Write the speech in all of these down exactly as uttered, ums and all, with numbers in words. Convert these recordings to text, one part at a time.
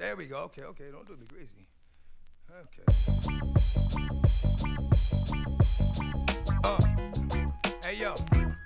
There we go. Okay, okay. Don't do me crazy. Okay. Uh. Hey, yo.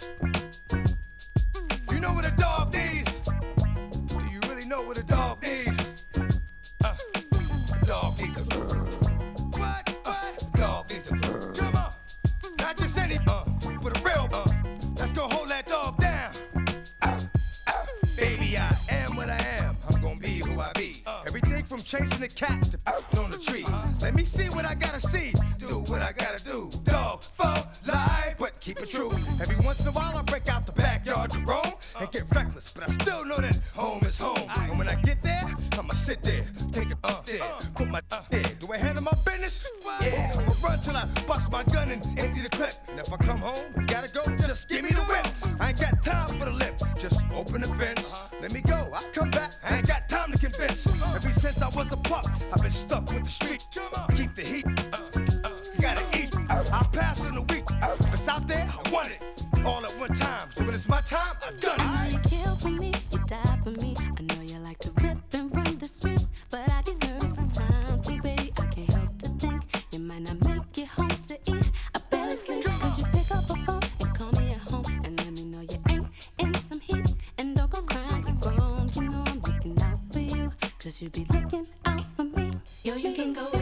You know what a dog needs? Do you really know what a dog needs? Uh. A dog needs a What? What? A dog needs a Come on. Not just any, uh, but a real, uh. Let's go hold that dog down. Uh. Uh. Baby, I am what I am. I'm gonna be who I be. Uh. Everything from chasing the cat to uh. on the tree. Uh. Let me see what I gotta see. Do what I gotta do. Dog for life, but keep it true. Every once in a while I break out the backyard to roam and get reckless, but I still know that home is home. And when I get there, I'ma sit there, take it up there, put my uh there. Do I handle my business? Yeah, I'ma run till I bust my gun and empty the clip. And if I come home, you gotta go, just give me the whip. I ain't got time for the lip, just open the fence. Let me go, I'll come back, I ain't got time to convince. Ever since I was a pup, I've been stuck with the street. Keep the heat, uh, uh, gotta eat. I'll pass in a week. If it's out there, I want it. All at one time. So when it's my time, I've done it. I know you kill for me, you die for me. I know you like to rip and run the streets, but I get nervous sometimes. Too, baby, I can't help to think you might not make it home to eat. I barely sleep. Could you pick up a phone and call me at home and let me know you ain't in some heat? And don't go crying, you're grown. You know I'm looking out for you, cause you be looking out for me. Yo, you can go.